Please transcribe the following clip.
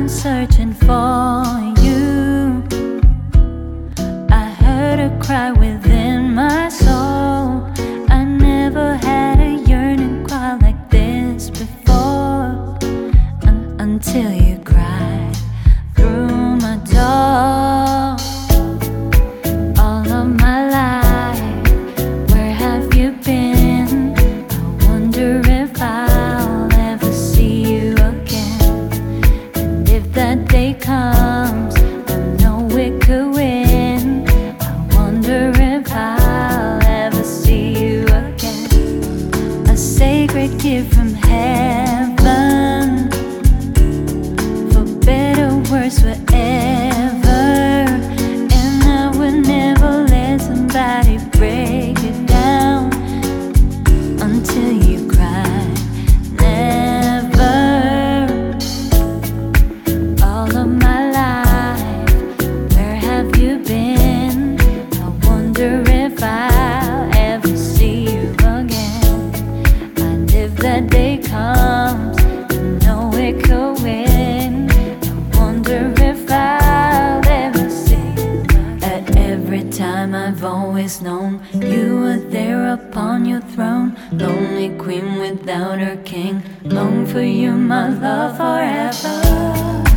I'm searching for you. I heard a cry within my soul. I never had a yearning cry like this before, until you cried through my door. All of my life, where have you been? I wonder if I'll ever see you again. And if that day comes, I know it could win. I wonder if I'll ever see you again. A sacred gift from heaven, for better, worse, forever. And I would never let somebody break it down until you cry. Never. All of my life, where have you been? I wonder if I'll ever see you again. And if that day comes, I know it could win. I wonder if I'll ever see you again. At every time I've always known you were there upon your throne, lonely queen without her king. Long for you, my love, forever.